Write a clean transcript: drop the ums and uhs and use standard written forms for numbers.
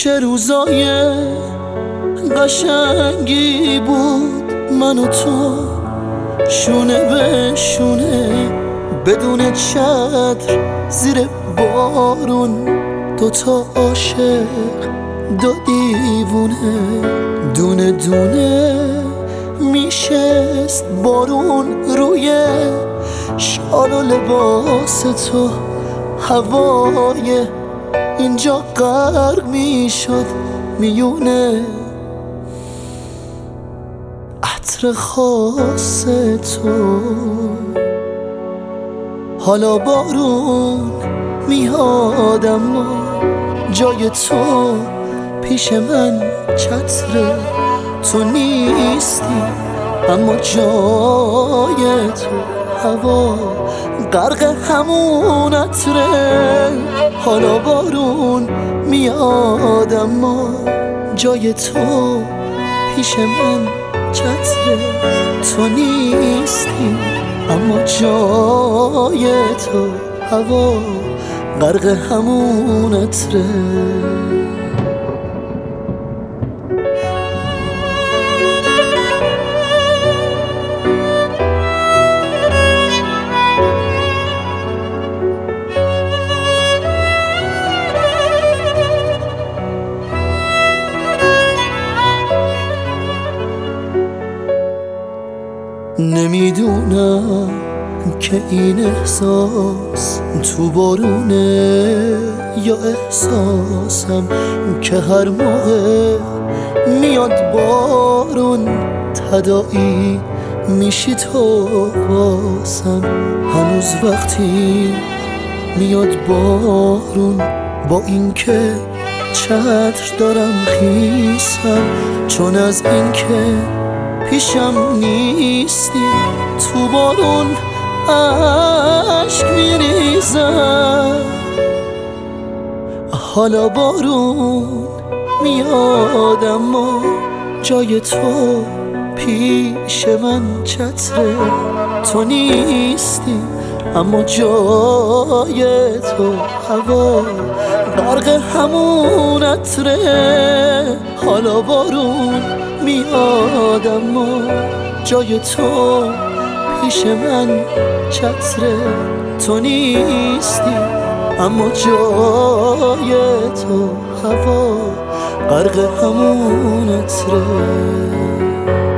چه روزای قشنگی بود من و تو، شونه به شونه بدون چتر زیر بارون، دوتا عاشق دو دیوونه، دونه دونه میشست بارون روی شال و لباس تو، هوای اینجا غرق میشد میونه عطر خاص تو. حالا بارون میاد اما جای تو پیش من چتره، تو نیستی اما جای تو هوا غرق همون عطره. حالا بارون میاد اما جای تو پیش من چتره، تو نیستی اما جای تو هوا غرق همون عطره. نمیدونم که این احساس تو بارونه یا احساسم که هر موقع میاد بارون تداعی میشی تو واسم. هنوز وقتی میاد بارون با اینکه چتر دارم خیسم، چون از اینکه پیشم نیستی تو بارون عشق میریزم. حالا بارون میاد اما جای تو پیش من چتره، تو نیستی اما جای تو هوا غرق همون عطره. حالا بارون میاد اما جای تو پیش من چتره، تو نیستی اما جای تو هوا غرق همون عطره.